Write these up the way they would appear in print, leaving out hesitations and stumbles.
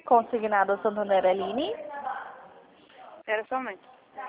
Consignado Santander Aline. Espera só um momento.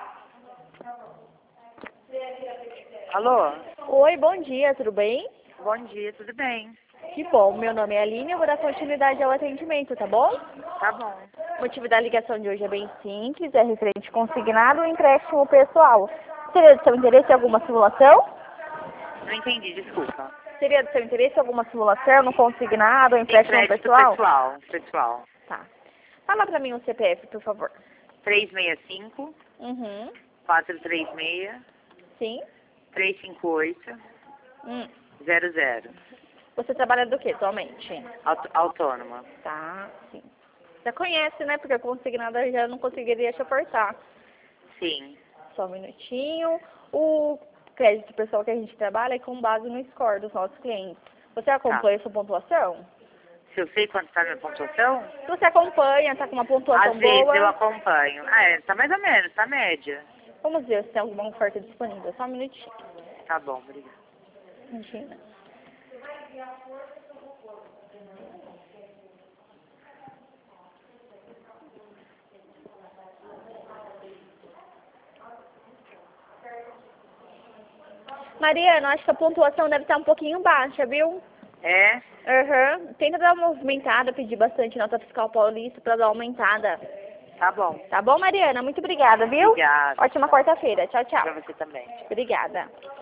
Alô? Oi, bom dia, tudo bem? Bom dia, tudo bem? Que bom, meu nome é Aline, eu vou dar continuidade ao atendimento, tá bom? Tá bom. O motivo da ligação de hoje é bem simples, é referente consignado e empréstimo pessoal. Seria do seu interesse alguma simulação? Não entendi, desculpa. Seria do seu interesse alguma simulação no consignado ou Tem empréstimo crédito pessoal? pessoal. Tá. Fala pra mim o CPF, por favor. 365 Uhum. 436 Sim. 358 Hum. 00. Você trabalha do que atualmente? Autônoma. Tá, sim. Já conhece, né? Porque a consignada eu já não conseguiria te aportar. Sim. Só um minutinho. O crédito pessoal que a gente trabalha é com base no score dos nossos clientes. Você acompanha sua pontuação? Se eu sei quanto está a minha pontuação? Se você acompanha, tá com uma pontuação Às vezes boa. eu acompanho. Tá mais ou menos, tá média. Vamos ver se tem alguma oferta disponível. Só um minutinho. Tá bom, obrigada. Imagina. Mariana, acho que a pontuação deve estar um pouquinho baixa, viu? É? Aham. Tenta dar uma movimentada, pedir bastante nota fiscal paulista pra dar uma aumentada. Tá bom. Tá bom, Mariana? Muito obrigada, viu? Obrigada. Ótima quarta-feira. Tchau, tchau. Pra você também. Obrigada.